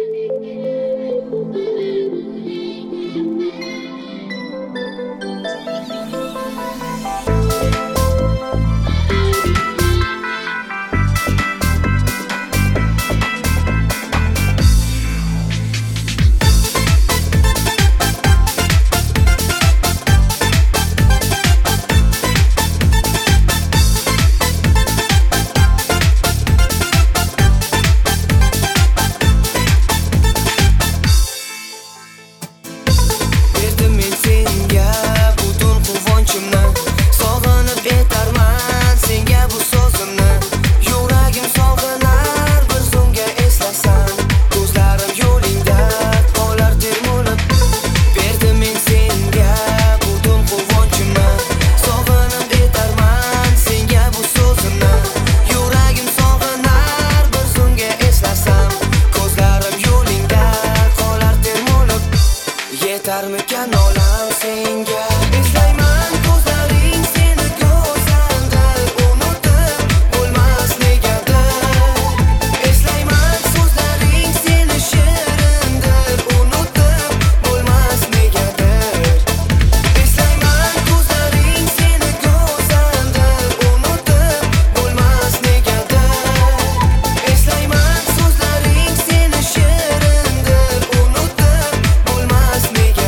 Yetarmikan olam senga eslayman ko'zlaring seni go'zaldir unutib bo'lmas negadir eslayman so'zlaring seni shirindir unutib bo'lmas negadir eslayman ko'zlaring seni go'zaldir unutib bo'lmas negadir eslayman so'zlaring seni shirindir unutib bo'lmas negadir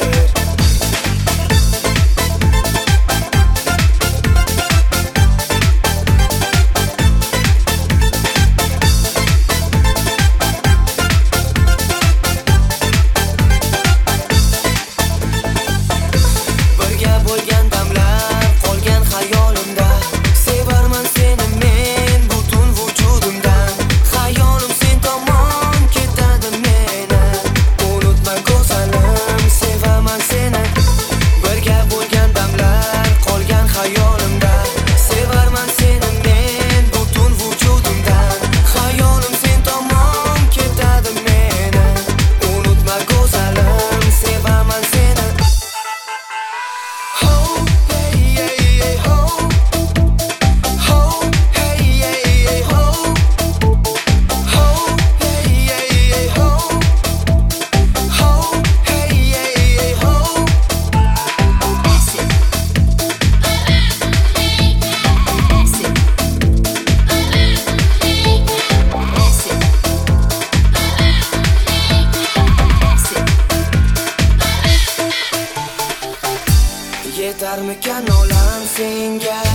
Birga bo'lgan damlar qolgan xayolimda sevarman seni men butun vujudimdan xayolim sen tomon ketadi meni unutma go'zalim sevaman seni birga bo'lgan damlar qolgan xayolimda sevarman seni men butun vujudimdan xayolim sen tomon ketadi meni unutma go'zalim sevaman seni ho hey hey ho ho hey hey ho ho hey hey ho ho hey hey ho Yetarmikan olam senga